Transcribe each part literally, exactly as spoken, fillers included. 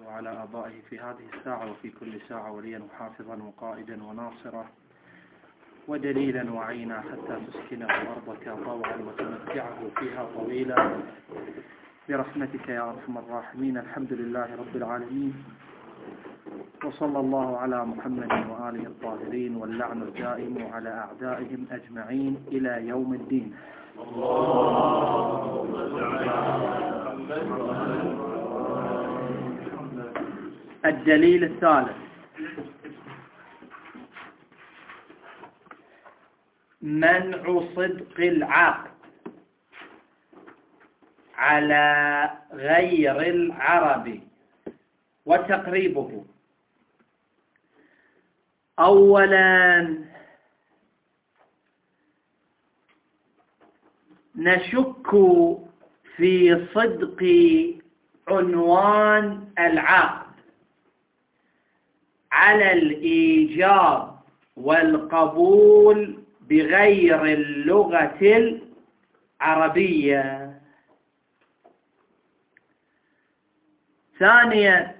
وعلى آبائه في هذه الساعة وفي كل ساعة وليا وحافظا وقائدا وناصرا ودليلا وعينا حتى تسكنه أرضك طوعا وتمتعه فيها طويلا برحمتك يا أرحم الراحمين. الحمد لله رب العالمين، وصلى الله على محمد وآله الطاهرين، واللعن الدائم على أعدائهم أجمعين إلى يوم الدين. الدليل الثالث: منع صدق العقد على غير العرب وتقريبه. أولا نشك في صدق عنوان العقد على الإيجاب والقبول بغير اللغة العربية. ثانيا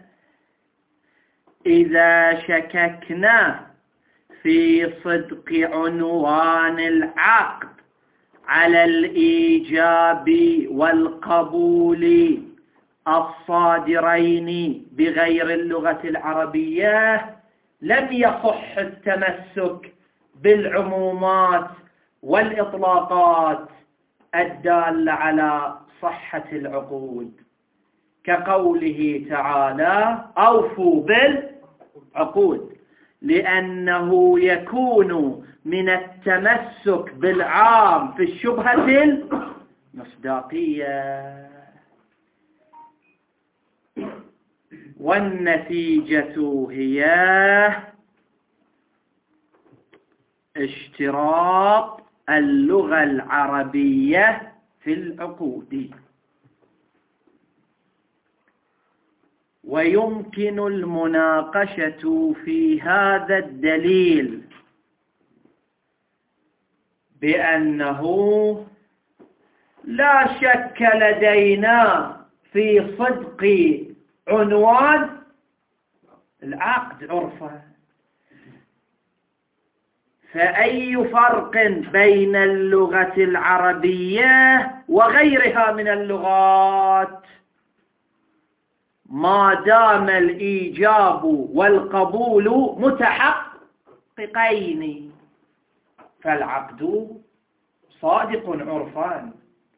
إذا شككنا في صدق عنوان العقد على الإيجاب والقبول الصادرين بغير اللغة العربية لم يصح التمسك بالعمومات والإطلاقات الدالة على صحة العقود، كقوله تعالى: أوفوا بالعقود، لأنه يكون من التمسك بالعام في الشبهة المصداقية. والنتيجة هي اشتراط اللغة العربية في العقود. ويمكن المناقشة في هذا الدليل بأنه لا شك لدينا في صدق عنوان العقد عرفا، فأي فرق بين اللغة العربية وغيرها من اللغات ما دام الإيجاب والقبول متحققين، فالعقد صادق عرفان،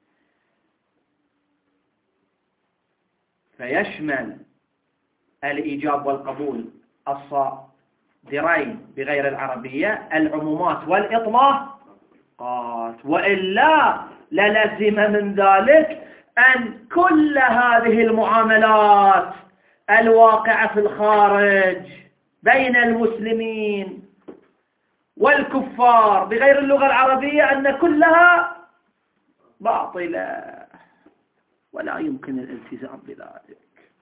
فيشمل الإيجاب والقبول الصادرين بغير العربية العمومات والإطلاقات، وإلا للزم من ذلك أن كل هذه المعاملات الواقعة في الخارج بين المسلمين والكفار بغير اللغة العربية أن كلها باطلة ولا يمكن الالتزام بذلك.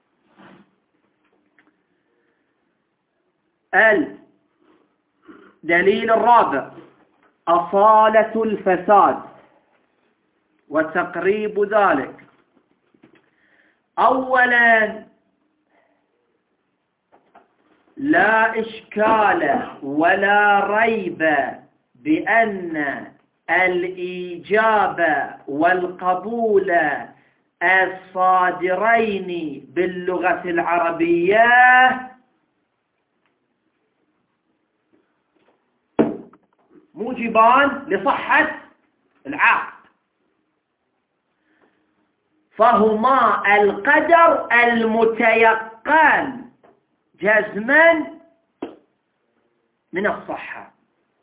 الدليل الرابع: أصالة الفساد وتقريب ذلك. أولا لا إشكال ولا ريب بأن الإيجاب والقبول الصادرين باللغة العربية موجبان لصحة العقد، فهما القدر المتيقن جزما من الصحة.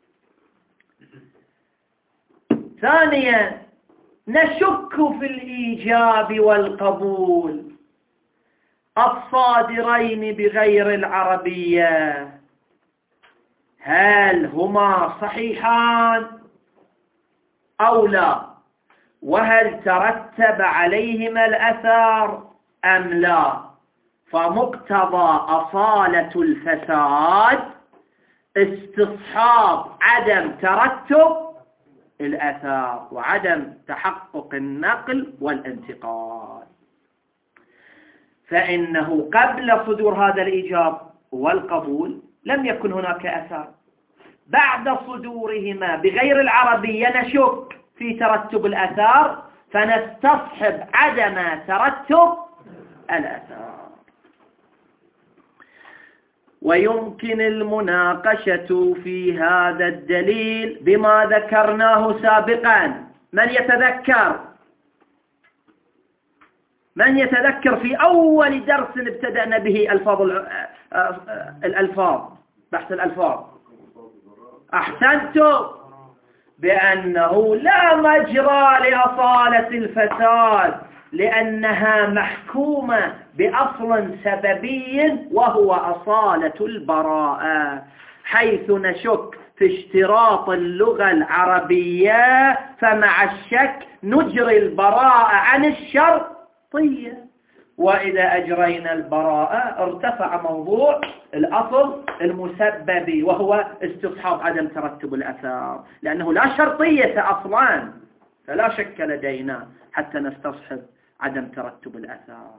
ثانيا نشك في الإيجاب والقبول الصادرين بغير العربية، هل هما صحيحان أو لا، وهل ترتب عليهما الأثر أم لا. فمقتضى أصالة الفساد استصحاب عدم ترتب الأثار وعدم تحقق النقل والانتقال. فإنه قبل صدور هذا الإيجاب والقبول لم يكن هناك أثر، بعد صدورهما بغير العربية نشك في ترتب الأثار فنستصحب عدم ترتب الأثار. ويمكن المناقشة في هذا الدليل بما ذكرناه سابقا. من يتذكر من يتذكر في أول درس ابتدأنا به ألفاظ الألفاظ بحث الألفاظ؟ أحسنتم، بأنه لا مجرى لأصالة الفساد لأنها محكومة بأصل سببي وهو أصالة البراءة، حيث نشك في اشتراط اللغة العربية فمع الشك نجري البراءة عن الشرطية، وإذا أجرينا البراءة ارتفع موضوع الأصل المسبب وهو استصحاب عدم ترتب الأثار، لأنه لا شرطية أصلا، فلا شك لدينا حتى نستصحب عدم ترتب الأثار.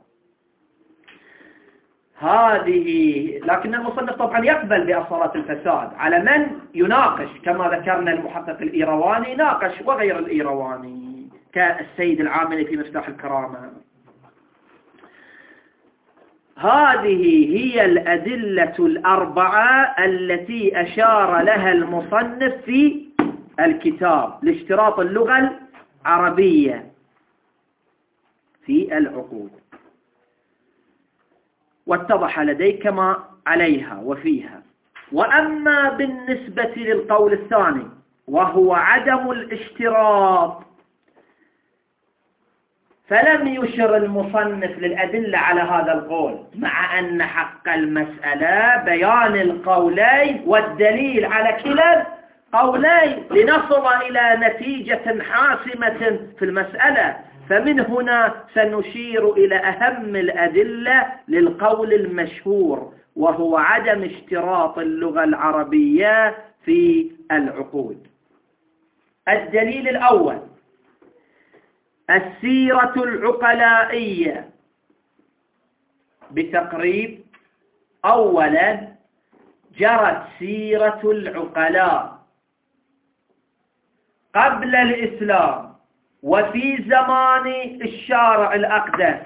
هذه لكن المصنف طبعا يقبل بأصالة الفساد على من يناقش، كما ذكرنا المحقق الإيرواني ناقش وغير الإيرواني كالسيد العاملي في مفتاح الكرامة. هذه هي الأدلة الأربعة التي أشار لها المصنف في الكتاب لاشتراط اللغة العربية في العقود، واتضح لديك ما عليها وفيها. وأما بالنسبة للقول الثاني وهو عدم الاشتراط فلم يشر المصنف للأدلة على هذا القول، مع أن حق المسألة بيان القولين والدليل على كلا القولين لنصل إلى نتيجة حاسمة في المسألة. فمن هنا سنشير إلى أهم الأدلة للقول المشهور وهو عدم اشتراط اللغة العربية في العقود. الدليل الأول السيرة العقلائية بتقريب. أولا جرت سيرة العقلاء قبل الإسلام وفي زمان الشارع الأقدس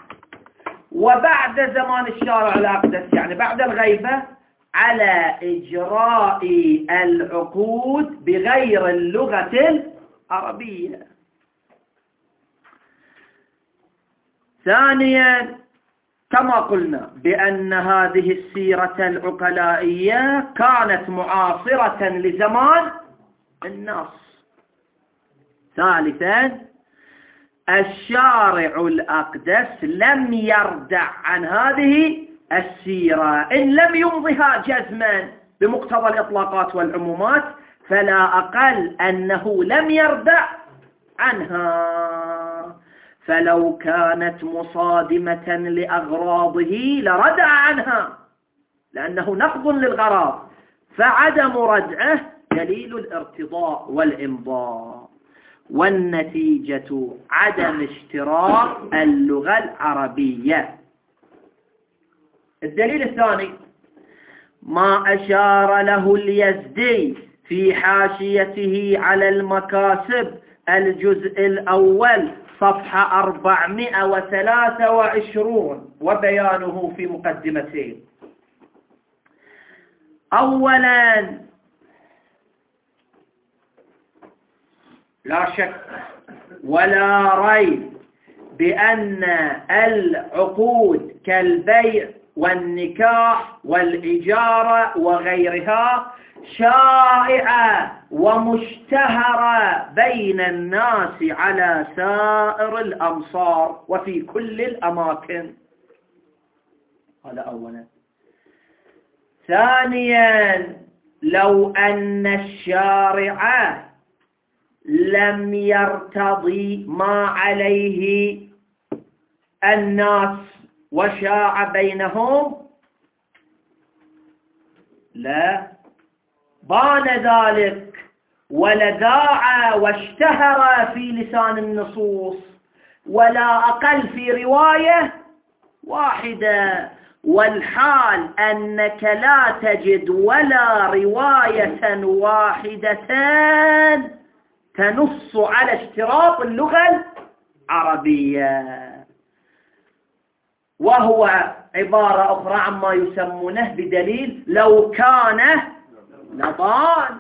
وبعد زمان الشارع الأقدس، يعني بعد الغيبة، على إجراء العقود بغير اللغة العربية. ثانيا كما قلنا بأن هذه السيرة العقلائية كانت معاصرة لزمان النص. ثالثا الشارع الأقدس لم يردع عن هذه السيرة، إن لم يمضها جزما بمقتضى الإطلاقات والعمومات فلا أقل أنه لم يردع عنها، فلو كانت مصادمة لأغراضه لردع عنها لأنه نقض للغراض، فعدم ردعه دليل الارتضاء والإمضاء، والنتيجة عدم اشتراط اللغة العربية. الدليل الثاني ما أشار له اليزدي في حاشيته على المكاسب الجزء الأول صفحة أربعمائة وثلاثة وعشرين وبيانه في مقدمتين. أولا لا شك ولا ريب بأن العقود كالبيع والنكاح والإجارة وغيرها شائعة ومشتهرة بين الناس على سائر الأمصار وفي كل الأماكن. هذا أولا. ثانيا لو أن الشارع لم يرتضي ما عليه الناس وشاع بينهم لا بان ذلك ولذاع واشتهر في لسان النصوص، ولا أقل في رواية واحدة، والحال أنك لا تجد ولا رواية واحدة تنص على اشتراط اللغة العربية، وهو عبارة أخرى عما يسمونه بدليل لو كان لضال.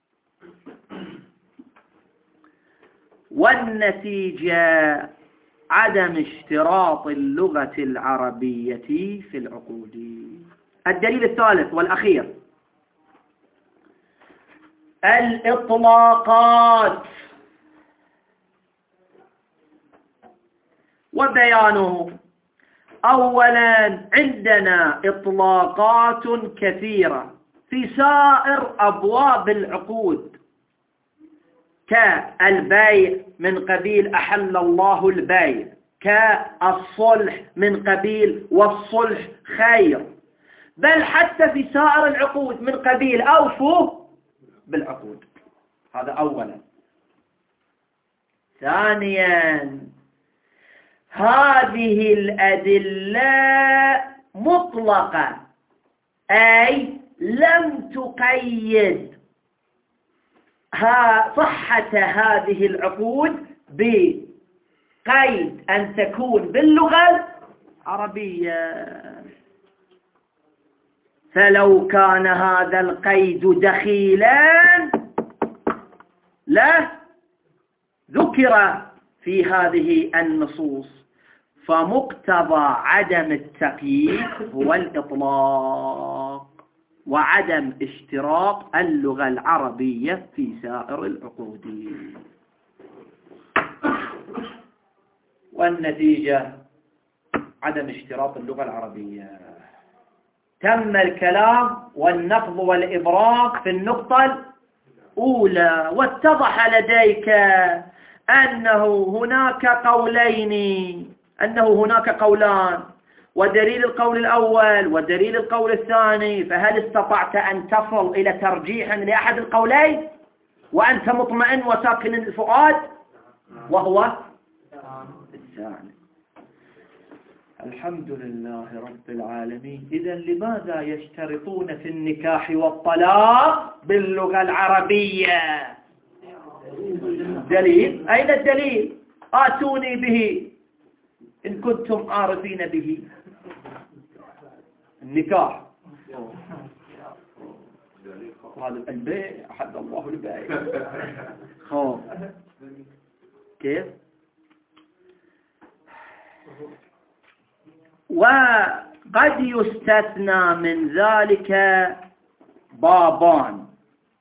والنتيجة عدم اشتراط اللغة العربية في العقود. الدليل الثالث والأخير الإطلاقات وبيانه. أولا عندنا إطلاقات كثيرة في سائر أبواب العقود، كالبيع من قبيل أحل الله البيع، كالصلح من قبيل والصلح خير، بل حتى في سائر العقود من قبيل أوفوا بالعقود. هذا أولا. ثانيا هذه الأدلة مطلقة، أي لم تقيد صحة هذه العقود بقيد أن تكون باللغة العربية. فلو كان هذا القيد دخيلا لا ذكر في هذه النصوص، فمقتضى عدم التقييد هو الإطلاق وعدم اشتراط اللغة العربية في سائر العقود. والنتيجة عدم اشتراط اللغة العربية. تم الكلام والنقض والإبراق في النقطة الأولى، واتضح لديك أنه هناك قولين أنه هناك قولان، ودليل القول الأول ودليل القول الثاني. فهل استطعت أن تصل إلى ترجيح لأحد القولين وأنت مطمئن وساكن الفؤاد؟ وهو الثاني. الحمد لله رب العالمين. إذن لماذا يشترطون في النكاح والطلاق باللغة العربية؟ دليل. أين الدليل؟ آتوني به إن كنتم عارفين به. النكاح هذا البيع أحد الله البيع. خوف كيف؟ وقد يستثنى من ذلك بابان: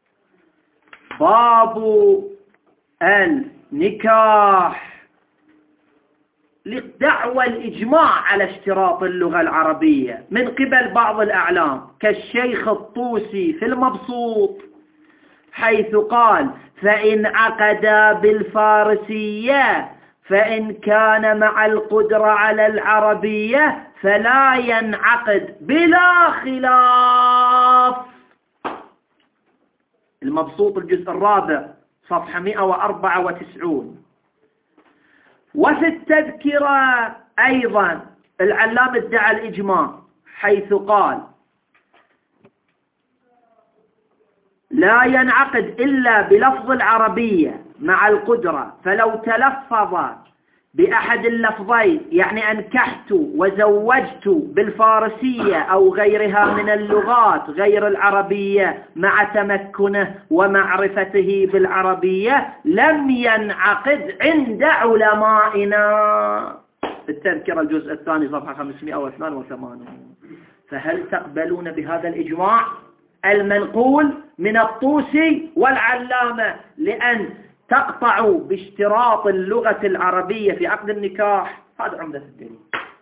باب النكاح لدعوى الإجماع على اشتراط اللغة العربية من قبل بعض الأعلام كالشيخ الطوسي في المبسوط، حيث قال: فإن عقدا بالفارسية فإن كان مع القدرة على العربية فلا ينعقد بلا خلاف. المبسوط الجزء الرابع صفحة مئة وأربعة وتسعين. وفي التذكرة أيضا العلامة ادعى الإجماع، حيث قال: لا ينعقد إلا بلفظ العربية مع القدرة، فلو تلفظ بأحد اللفظين يعني أنكحت وزوجت بالفارسية أو غيرها من اللغات غير العربية مع تمكنه ومعرفته بالعربية لم ينعقد عند علمائنا. التذكرة الجزء الثاني صفحة خمسمئة واثنين وثمانين. فهل تقبلون بهذا الإجماع المنقول من الطوسي والعلامة لأن تقطعوا باشتراط اللغة العربية في عقد النكاح؟ هذا عمدة الدليل.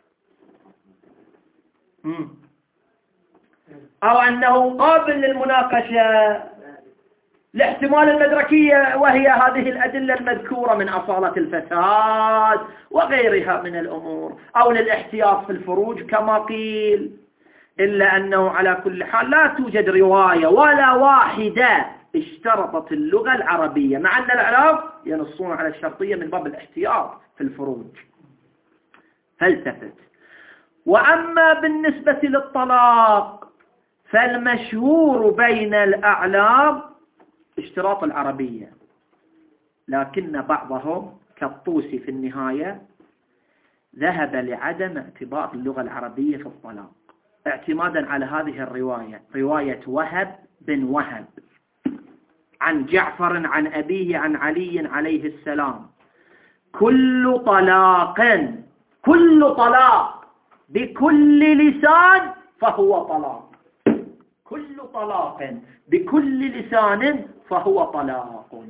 أو أنه قابل للمناقشة لاحتمال المدركية، وهي هذه الأدلة المذكورة من أصالة الفساد وغيرها من الأمور، أو للاحتياط في الفروج كما قيل. إلا أنه على كل حال لا توجد رواية ولا واحدة اشترطت اللغة العربية، مع أن الأعلام ينصون على الشرطية من باب الاحتياط في الفروج. فالتفت. وأما بالنسبة للطلاق فالمشهور بين الأعلام اشتراط العربية، لكن بعضهم كالطوسي في النهاية ذهب لعدم اعتبار اللغة العربية في الطلاق، اعتمادا على هذه الرواية، رواية وهب بن وهب عن جعفر عن أبيه عن علي عليه السلام: كل طلاق كل طلاق بكل لسان فهو طلاق، كل طلاق بكل لسان فهو طلاق،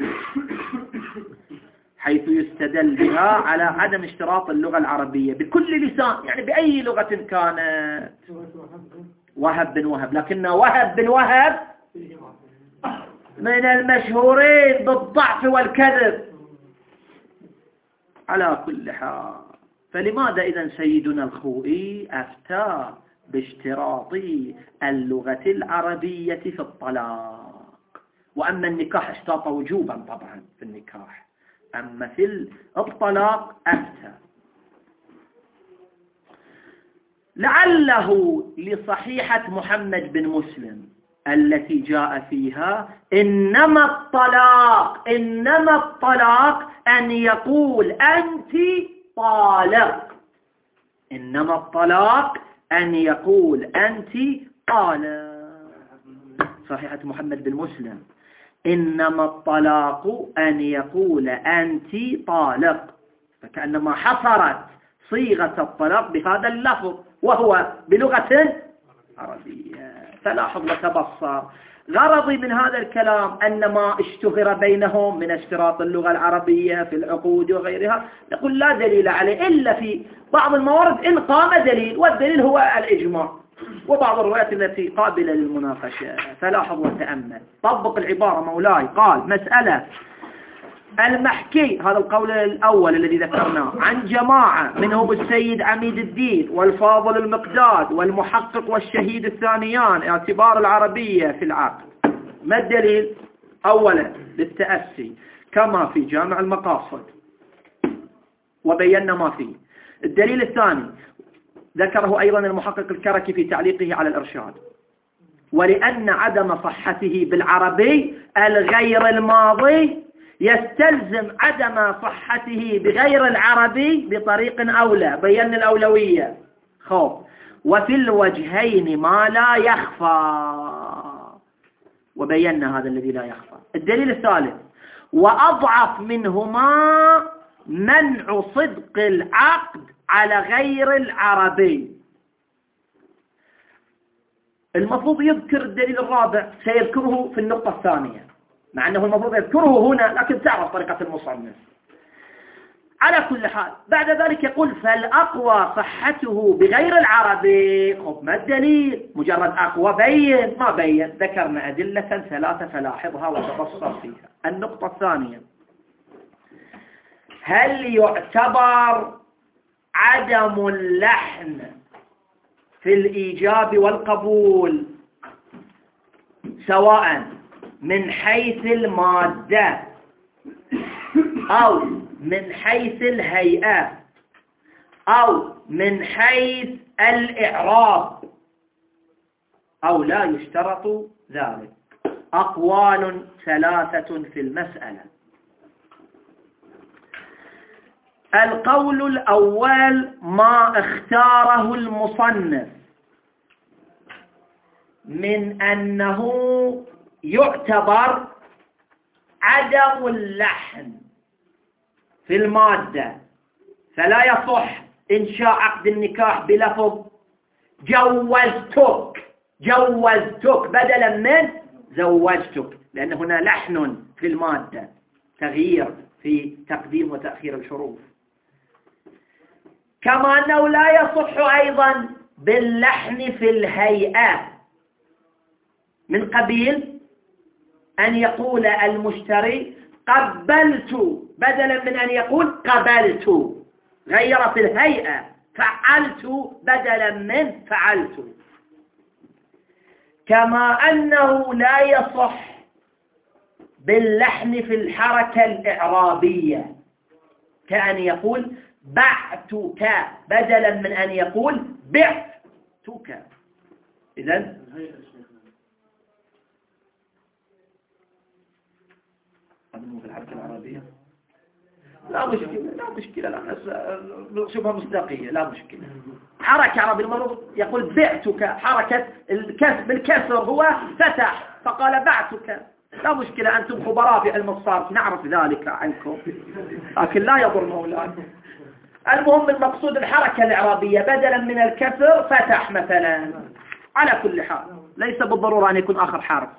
حيث يستدل بها على عدم اشتراط اللغة العربية بكل لسان، يعني بأي لغة كانت. وهب بن وهب، لكن وهب بن وهب من المشهورين بالضعف والكذب. على كل حال، فلماذا إذن سيدنا الخوئي أفتى باشتراط اللغة العربية في الطلاق؟ وأما النكاح اشتاط وجوبا طبعا في النكاح، أما في الطلاق أفتى. لعله لصحيحة محمد بن مسلم التي جاء فيها: إنما الطلاق إنما الطلاق أن يقول أنت طالق، إنما الطلاق أن يقول أنت طالق. صحيحة محمد بن مسلم: إنما الطلاق أن يقول أنت طالق، فكأنما حصرت صيغة الطلاق بهذا اللفظ وهو بلغة عربية. فلاحظ وتبصر، غرضي من هذا الكلام أن ما اشتهر بينهم من اشتراط اللغة العربية في العقود وغيرها نقول لا دليل عليه إلا في بعض الموارد إن قام دليل، والدليل هو الإجماع وبعض الروايات التي قابلة للمناقشة. فلاحظ وتأمل، طبق العبارة مولاي. قال: مسألة المحكي، هذا القول الأول الذي ذكرناه، عن جماعة منهم السيد عميد الدين والفاضل المقداد والمحقق والشهيد الثانيان اعتبار العربية في العقد. ما الدليل؟ أولا بالتأسي كما في جامع المقاصد وبينا ما فيه. الدليل الثاني ذكره أيضا المحقق الكركي في تعليقه على الإرشاد، ولأن عدم صحته بالعربي الغير الماضي يستلزم عدم صحته بغير العربي بطريق أولى، بيان الأولوية. خوف، وفي الوجهين ما لا يخفى، وبينا هذا الذي لا يخفى. الدليل الثالث: وأضعف منهما منع صدق العقد على غير العربي. المفروض يذكر الدليل الرابع، سيذكره في النقطة الثانية، مع أنه المفروض يذكره هنا، لكن تعرف طريقة المصنف. على كل حال بعد ذلك يقول: فالأقوى صحته بغير العربي. خب ما الدليل؟ مجرد أقوى بين ما بين. ذكرنا أدلة ثلاثة فلاحظها وتبصر فيها. النقطة الثانية: هل يعتبر عدم اللحن في الإيجاب والقبول سواء من حيث المادة أو من حيث الهيئة أو من حيث الإعراب، أو لا يشترط ذلك؟ أقوال ثلاثة في المسألة. القول الأول ما اختاره المصنف من أنه يعتبر عدم اللحن في المادة، فلا يصح إنشاء عقد النكاح بلفظ جوزتك جوزتك بدلا من زوجتك، لأن هنا لحن في المادة، تغيير في تقديم وتأخير الحروف. كما أنه لا يصح أيضا باللحن في الهيئة، من قبيل أن يقول المشتري قبلت بدلا من أن يقول قبلت، غير في الهيئة، فعلت بدلا من فعلت. كما أنه لا يصح باللحن في الحركة الإعرابية، كأن يقول بعتك بدلا من أن يقول بعتك. إذن هذا مو في الحركة العربية. لا مشكلة لا مشكلة لا شبه مصداقية لا مشكلة. حركة عربي المفروض يقول بعتك، حركة الكسر بالكسر هو فتح فقال بعتك. لا مشكلة، أنتم خبراء في علم الصرف نعرف ذلك عنكم، لكن لا يضر مولانا. المهم المقصود الحركة الإعرابية بدلا من الكسر فتح مثلا. على كل حال ليس بالضرورة أن يكون آخر حرف.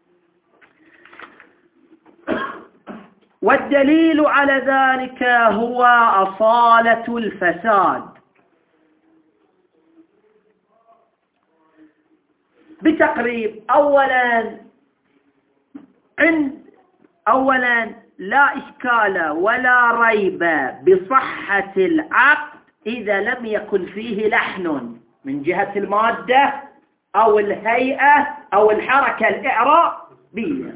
والدليل على ذلك هو أصالة الفساد. بتقريب أولا عند أولا لا إشكال ولا ريب بصحة العقد إذا لم يكن فيه لحن من جهة المادة أو الهيئة أو الحركة الإعرابية.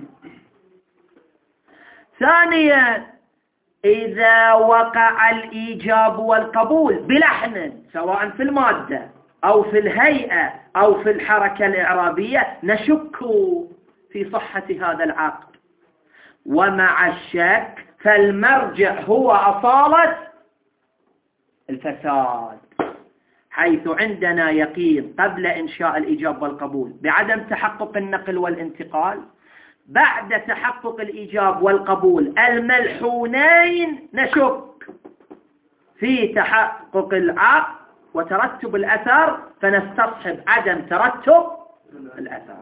ثانيا إذا وقع الإيجاب والقبول بلحن سواء في المادة أو في الهيئة أو في الحركة الإعرابية نشك في صحة هذا العقد. ومع الشك فالمرجع هو أصالة الفساد، حيث عندنا يقين قبل إنشاء الإيجاب والقبول بعدم تحقق النقل والانتقال، بعد تحقق الإيجاب والقبول الملحونين نشك في تحقق العقد وترتب الأثر فنستصحب عدم ترتب الأثر.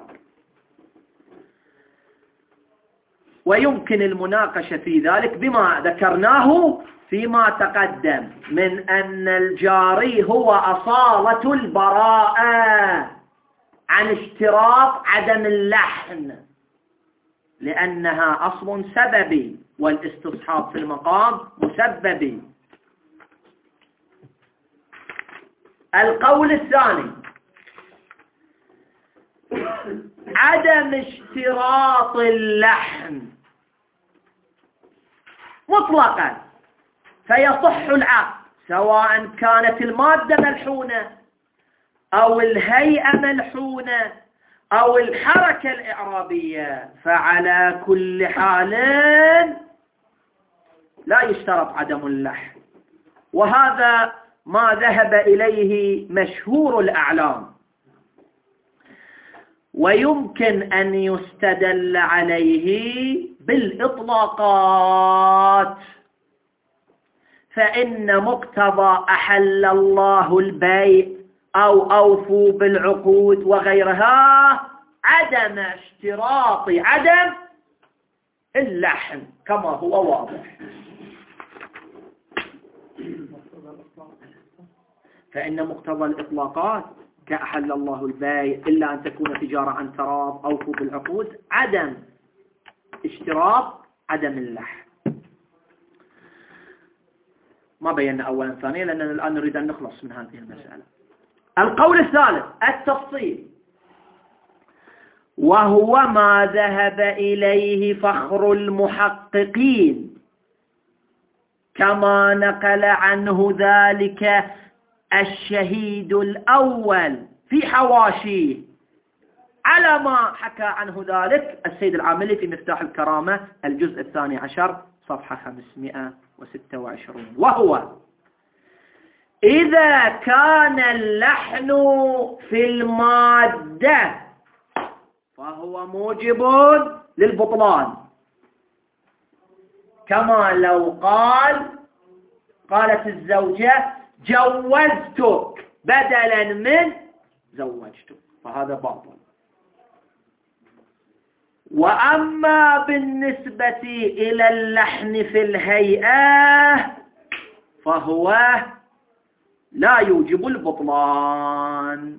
ويمكن المناقشة في ذلك بما ذكرناه فيما تقدم من أن الجاري هو أصالة البراءة عن اشتراط عدم اللحن، لأنها أصل سببي والاستصحاب في المقام مسببي. القول الثاني عدم اشتراط اللحن مطلقا، فيصح العقد سواء كانت المادة ملحونة أو الهيئة ملحونة أو الحركة الإعرابية، فعلى كل حال لا يشترط عدم اللحن. وهذا ما ذهب إليه مشهور الأعلام، ويمكن أن يستدل عليه بالإطلاقات. فإن مقتضى أحل الله البيع أو أوفوا بالعقود وغيرها عدم اشتراط عدم اللحن كما هو واضح. فإن مقتضى الإطلاقات كأحل الله البيع إلا أن تكون تجارة عن تراض أوفوا بالعقود عدم اشتراط عدم اللحن. ما بينا أولا ثانيا لأننا الآن نريد أن نخلص من هذه المسألة. القول الثالث التفصيل، وهو ما ذهب إليه فخر المحققين كما نقل عنه ذلك الشهيد الأول في حواشيه، على ما حكى عنه ذلك السيد العاملي في مفتاح الكرامة الجزء الثاني عشر صفحة خمسمائة وستة وعشرين، وهو إذا كان اللحن في المادة فهو موجب للبطلان، كما لو قال قالت الزوجة جوزتك بدلا من زوجتك، فهذا باطل. وأما بالنسبة إلى اللحن في الهيئة فهو لا يوجب البطلان.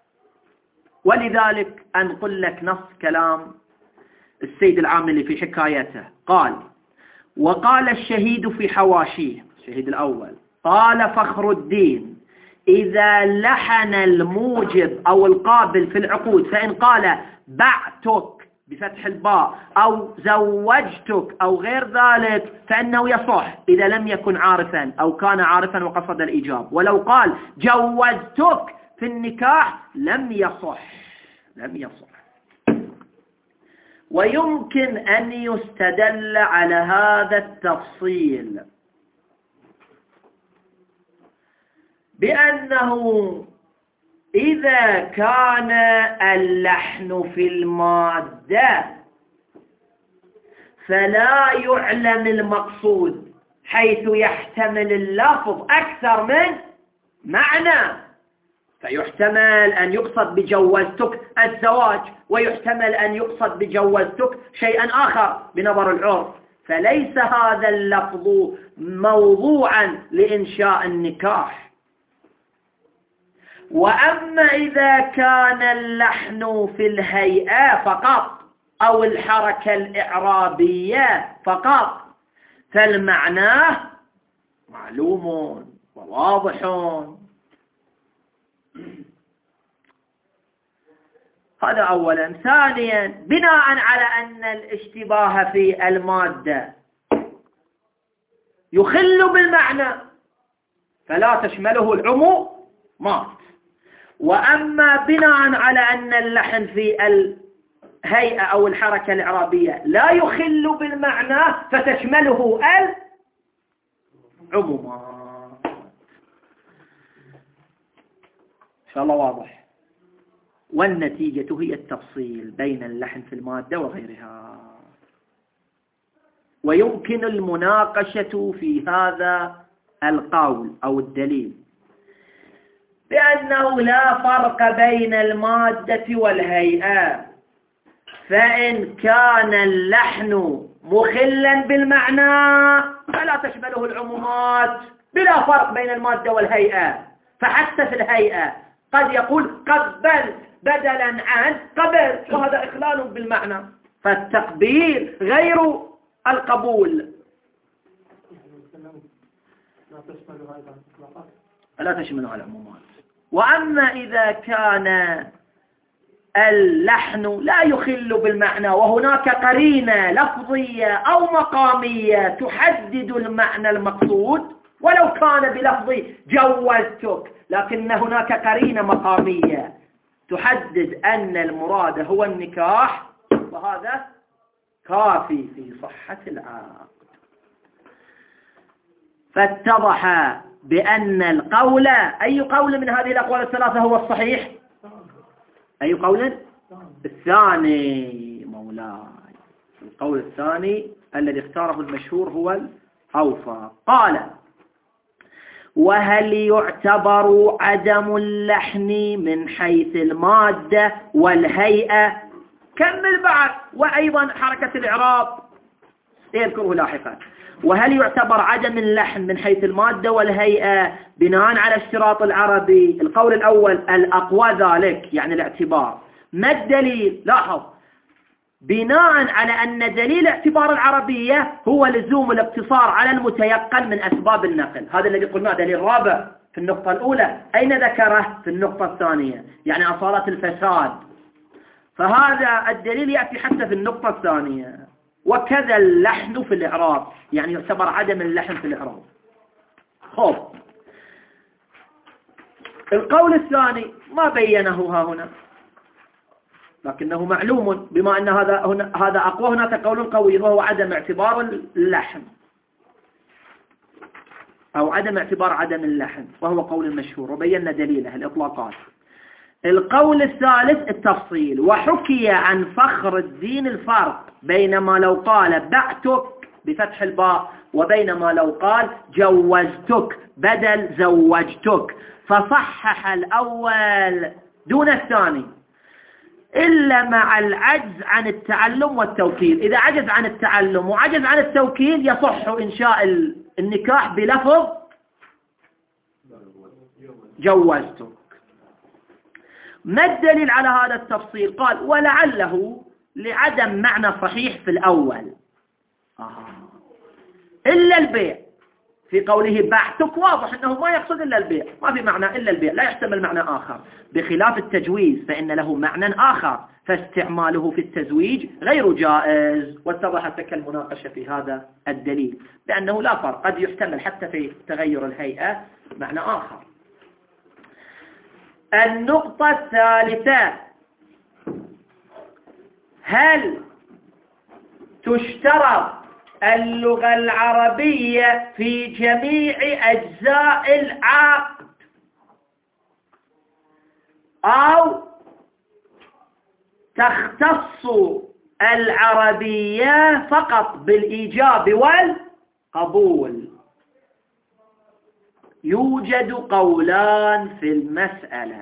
ولذلك أنقل لك نص كلام السيد العاملي في حكايته، قال: وقال الشهيد في حواشيه، الشهيد الأول، قال فخر الدين: إذا لحن الموجب أو القابل في العقود، فإن قال بعتك بفتح الباء أو زوجتك أو غير ذلك فإنه يصح إذا لم يكن عارفا أو كان عارفا وقصد الإيجاب. ولو قال جوزتك في النكاح لم يصح لم يصح. ويمكن أن يستدل على هذا التفصيل بأنه إذا كان اللحن في المادة فلا يعلم المقصود، حيث يحتمل اللفظ أكثر من معنى، فيحتمل أن يقصد بجوزتك الزواج، ويحتمل أن يقصد بجوزتك شيئا آخر بنظر العرف، فليس هذا اللفظ موضوعا لإنشاء النكاح. وأما إذا كان اللحن في الهيئة فقط أو الحركة الإعرابية فقط فالمعنى معلوم وواضح. هذا أولا. ثانيا، بناء على أن الاشتباه في المادة يخل بالمعنى فلا تشمله العمومات. وأما بناء على أن اللحن في الهيئة أو الحركة الإعرابية لا يخل بالمعنى فتشمله العمومات. إن شاء الله واضح. والنتيجة هي التفصيل بين اللحن في المادة وغيرها. ويمكن المناقشة في هذا القول أو الدليل بأنه لا فرق بين المادة والهيئة، فإن كان اللحن مخلا بالمعنى فلا تشمله العمومات بلا فرق بين المادة والهيئة. فحتى في الهيئة قد يقول قبلت بدلا عن قبلت، وهذا إخلال بالمعنى، فالتقبيل غير القبول. لا تشملها العمومات. وأما إذا كان اللحن لا يخل بالمعنى وهناك قرينة لفظية أو مقامية تحدد المعنى المقصود، ولو كان بلفظ جوزتك لكن هناك قرينة مقامية تحدد أن المراد هو النكاح، وهذا كافي في صحة العقد. فاتضح بأن القول، أي قول من هذه الأقوال الثلاثة هو الصحيح؟ أي قول؟ الثاني مولاي. القول الثاني الذي اختاره المشهور هو الأوفى. قال: وهل يعتبر عدم اللحن من حيث المادة والهيئة؟ كمل بعد. وأيضا حركة الإعراب يذكره لاحقا. وهل يعتبر عدم اللحن من حيث المادة والهيئة بناء على الاشتراط العربي؟ القول الأول الأقوى ذلك، يعني الاعتبار. ما الدليل؟ لاحظ، بناء على أن دليل اعتبار العربية هو لزوم الاقتصار على المتيقن من أسباب النقل. هذا الذي قلناه دليل رابع في النقطة الأولى. أين ذكره؟ في النقطة الثانية، يعني أصالة الفساد. فهذا الدليل يأتي حتى في النقطة الثانية. وكذا اللحن في الإعراب، يعني يعتبر عدم اللحن في الإعراب. خب، القول الثاني ما بينه ها هنا، لكنه معلوم بما أن هذا هنا هذا أقوى. هناك قول قوي وهو عدم اعتبار اللحن أو عدم اعتبار عدم اللحن، وهو قول مشهور وبينا دليله الإطلاقات. القول الثالث التفصيل. وحكي عن فخر الدين الفرق بين ما لو قال بعتك بفتح الباء وبين ما لو قال جوزتك بدل زوجتك، فصحح الأول دون الثاني إلا مع العجز عن التعلم والتوكيل. إذا عجز عن التعلم وعجز عن التوكيل يصح إنشاء النكاح بلفظ جوزتك. ما الدليل على هذا التفصيل؟ قال: ولعله لعدم معنى صحيح في الأول آه. إلا البيع. في قوله بعتك واضح أنه ما يقصد إلا البيع، ما في معنى إلا البيع، لا يحتمل معنى آخر، بخلاف التجويز فإن له معنى آخر فاستعماله في التزويج غير جائز. واتضحت لك المناقشة في هذا الدليل لأنه لا فرق، قد يحتمل حتى في تغير الهيئة معنى آخر. النقطة الثالثة: هل تشترط اللغة العربية في جميع أجزاء العقد أو تختص العربية فقط بالإيجاب والقبول؟ يوجد قولان في المسألة.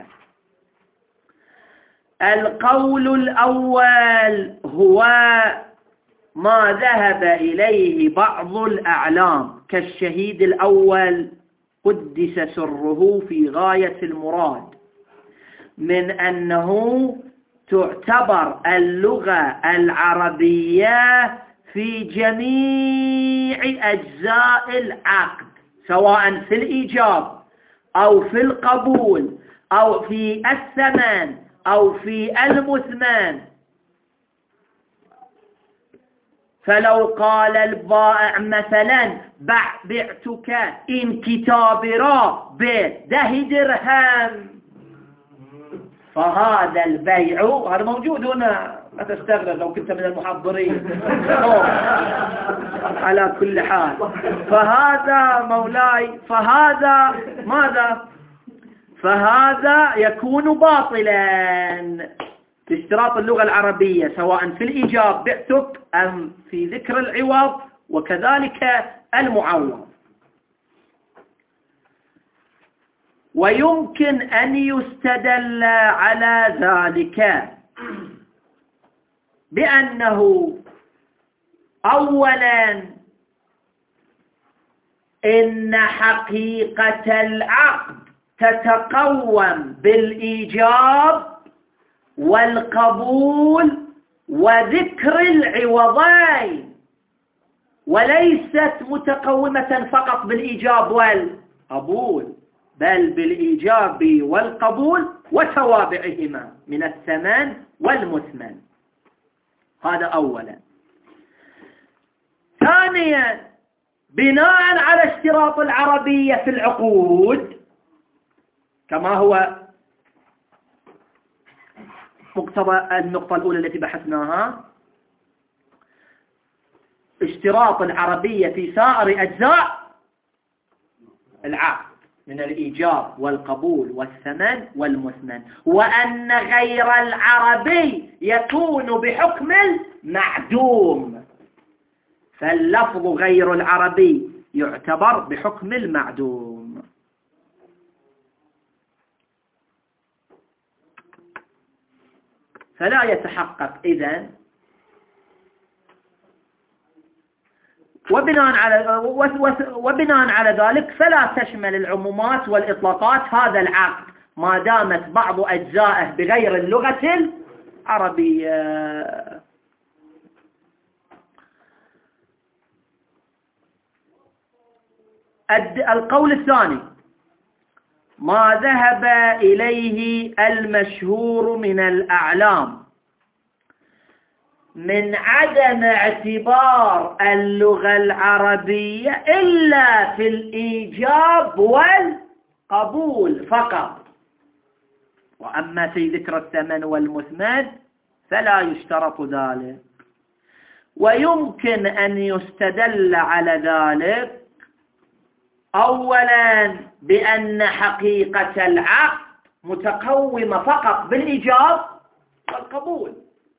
القول الأول هو ما ذهب إليه بعض الأعلام كالشهيد الأول قدس سره في غاية المراد من أنه تعتبر اللغة العربية في جميع أجزاء العقد سواء في الإيجاب أو في القبول أو في الثمن أو في المثمن. فلو قال البائع مثلا بعتك إن كتاب را بده درهم، فهذا البيع، هذا موجود هنا لا تستغرب لو كنت من المحضرين على كل حال، فهذا مولاي فهذا ماذا؟ فهذا يكون باطلا باشتراط اللغة العربية سواء في الإيجاب بعتك أم في ذكر العوض وكذلك المعوض. ويمكن أن يستدل على ذلك بأنه أولا إن حقيقة العقد تتقوم بالإيجاب والقبول وذكر العوضين، وليست متقومة فقط بالإيجاب والقبول بل بالإيجاب والقبول وتوابعهما من الثمن والمثمن. هذا أولا. ثانيا بناء على اشتراط العربية في العقود كما هو مقتضى النقطة الأولى التي بحثناها، اشتراط العربية في سائر أجزاء العقد من الإيجاب والقبول والثمن والمثمن، وأن غير العربي يكون بحكم المعدوم، فاللفظ غير العربي يعتبر بحكم المعدوم. فلا يتحقق إذن، وبناء على وبناء على ذلك فلا تشمل العمومات والإطلاقات هذا العقد ما دامت بعض أجزائه بغير اللغة العربية. القول الثاني ما ذهب إليه المشهور من الأعلام من عدم اعتبار اللغة العربية إلا في الإيجاب والقبول فقط، وأما في ذكر الثمن والمثمن فلا يشترط ذلك. ويمكن أن يستدل على ذلك أولا بأن حقيقة العقد متقومة فقط بالإيجاب والقبول.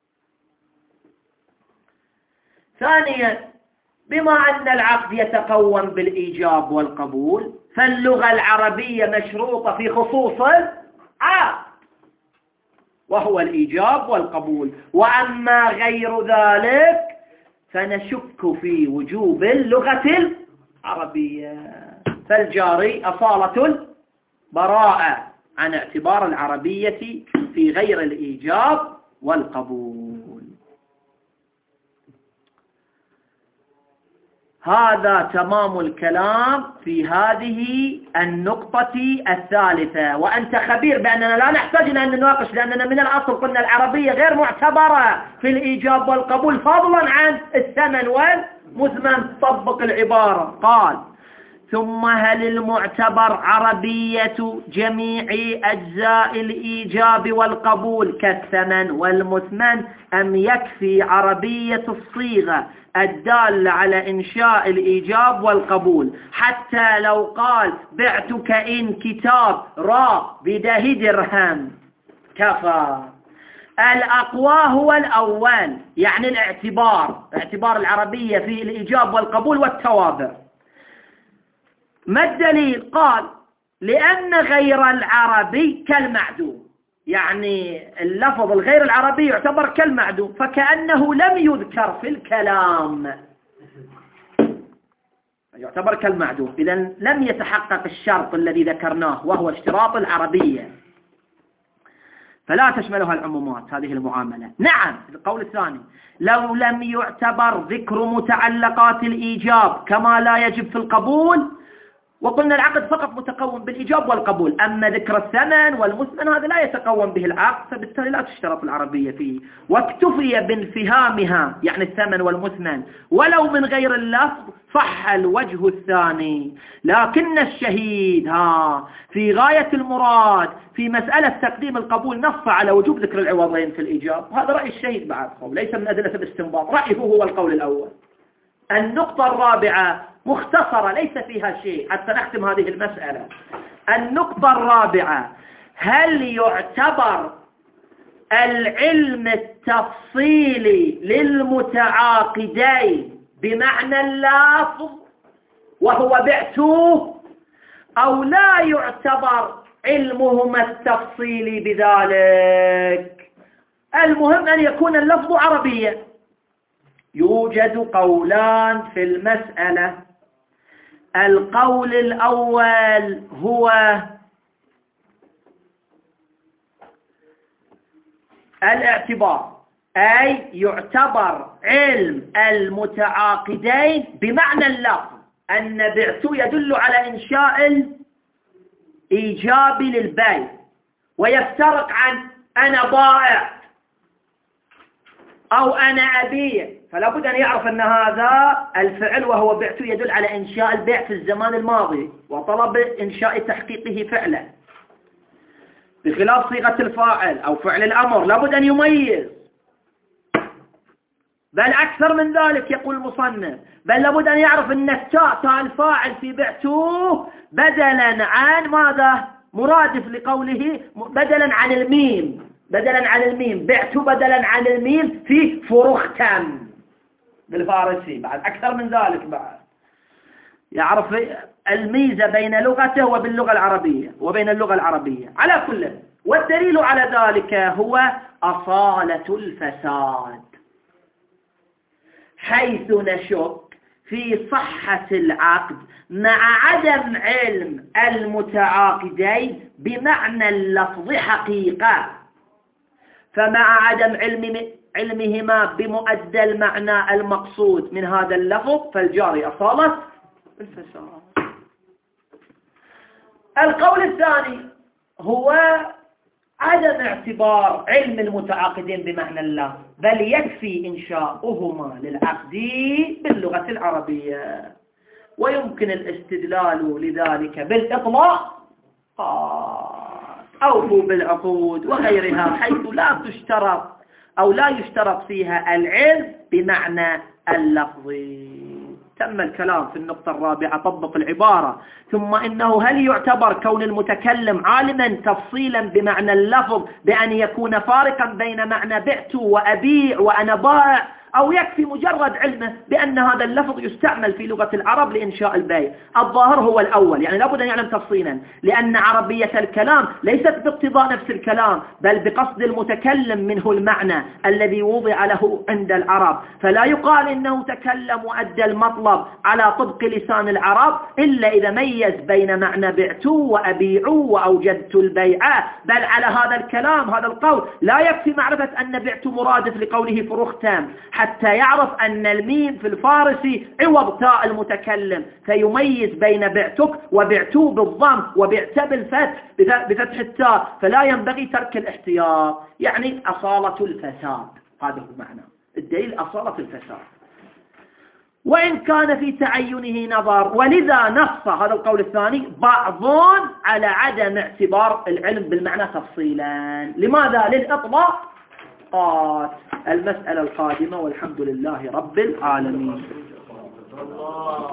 ثانيا بما أن العقد يتقوم بالإيجاب والقبول فاللغة العربية مشروطة في خصوص العقد وهو الإيجاب والقبول، وأما غير ذلك فنشك في وجوب اللغة العربية، فالجاري أصالة البراءة عن اعتبار العربية في غير الإيجاب والقبول. هذا تمام الكلام في هذه النقطة الثالثة. وأنت خبير بأننا لا نحتاج أن نناقش، لأننا من الأصل قلنا العربية غير معتبرة في الإيجاب والقبول فضلا عن الثمن والمثمن. طبق العبارة. قال: ثم هل المعتبر عربية جميع أجزاء الإيجاب والقبول كالثمن والمثمن، أم يكفي عربية الصيغة الدالة على إنشاء الإيجاب والقبول؟ حتى لو قال: بعتك إن كتاب را بده درهم كفى. الأقوى هو الأول، يعني الاعتبار، اعتبار العربية في الإيجاب والقبول والتوابع. ما الدليل؟ قال: لأن غير العربي كالمعدوم، يعني اللفظ الغير العربي يعتبر كالمعدوم، فكأنه لم يذكر في الكلام، يعتبر كالمعدوم. إذن لم يتحقق الشرط الذي ذكرناه وهو اشتراط العربية، فلا تشملها العمومات هذه المعاملة. نعم، القول الثاني: لو لم يعتبر ذكر متعلقات الإيجاب كما لا يجب في القبول، وقلنا العقد فقط متقوم بالإيجاب والقبول، أما ذكر الثمن والمثمن هذا لا يتقوم به العقد، فبالتالي لا تشترط العربية فيه. واكتفي بانفهامها، يعني الثمن والمثمن، ولو من غير اللفظ صح الوجه الثاني. لكن الشهيد ها في غاية المراد في مسألة تقديم القبول نص على وجوب ذكر العوضين في الإيجاب. هذا رأي الشهيد بعد قول، ليس من أدلة الاستنباط، رأيه هو القول الأول. النقطة الرابعة مختصرة ليس فيها شيء حتى نختم هذه المسألة. النقطة الرابعة: هل يعتبر العلم التفصيلي للمتعاقدين بمعنى اللفظ وهو بعتوه، أو لا يعتبر علمهما التفصيلي بذلك؟ المهم أن يكون اللفظ عربيا. يوجد قولان في المسألة. القول الأول هو الاعتبار، أي يعتبر علم المتعاقدين بمعنى اللفظ، أن بعت يدل على إنشاء الإيجاب للبيع، ويفترق عن أنا بائع أو أنا أبيع، فلا بد أن يعرف أن هذا الفعل وهو بعت يدل على إنشاء البيع في الزمان الماضي وطلب إنشاء تحقيقه فعلا، بخلاف صيغة الفاعل أو فعل الأمر لا بد أن يميز. بل أكثر من ذلك يقول المصنف، بل لابد أن يعرف أن التاء تاء الفاعل في بعته بدلا عن ماذا؟ مرادف لقوله بدلا عن الميم، بدلا عن الميم، بعت بدلا عن الميم في فرختم بالفارسي. بعد أكثر من ذلك بعد يعرف الميزة بين لغته وباللغة العربية وبين اللغة العربية. على كل، والدليل على ذلك هو أصالة الفساد، حيث نشك في صحة العقد مع عدم علم المتعاقدين بمعنى اللفظ حقيقة، فمع عدم علم علمهما بمؤدى المعنى المقصود من هذا اللفظ فالجاري أصالة الفساد. القول الثاني هو عدم اعتبار علم المتعاقدين بمعنى اللفظ، بل يكفي إنشاؤهما للعقد باللغة العربية، ويمكن الاستدلال لذلك بالإطلاق أوفوا بالعقود وغيرها، حيث لا تشترط أو لا يشترط فيها العلم بمعنى اللفظ. تم الكلام في النقطة الرابعة. طبق العبارة. ثم إنه هل يعتبر كون المتكلم عالما تفصيلا بمعنى اللفظ بأن يكون فارقا بين معنى بعت وأبيع وأنا بائع، أو يكفي مجرد علمه بأن هذا اللفظ يستعمل في لغة العرب لإنشاء البيع؟ الظاهر هو الأول، يعني لابد أن يعلم تفصيلا، لأن عربية الكلام ليست باقتضاء نفس الكلام بل بقصد المتكلم منه المعنى الذي وضع له عند العرب، فلا يقال إنه تكلم وأدى المطلب على طبق لسان العرب إلا إذا ميز بين معنى بعت وأبيع وأوجدت البيع، بل على هذا الكلام هذا القول لا يكفي معرفة أن بعت مرادف لقوله فرختم، حتى يعرف أن الميم في الفارسي عوض تاء المتكلم، فيميز بين بعتك وبعتو بالضم وبعت بالفتح بفتح التاء، فلا ينبغي ترك الاحتياط، يعني أصالة الفساد، هذا هو معنى الدليل، أصالة الفساد. وإن كان في تعينه نظر، ولذا نص هذا القول الثاني بعض على عدم اعتبار العلم بالمعنى تفصيلا. لماذا؟ للإطلاق. قال المسألة القادمة، والحمد لله رب العالمين.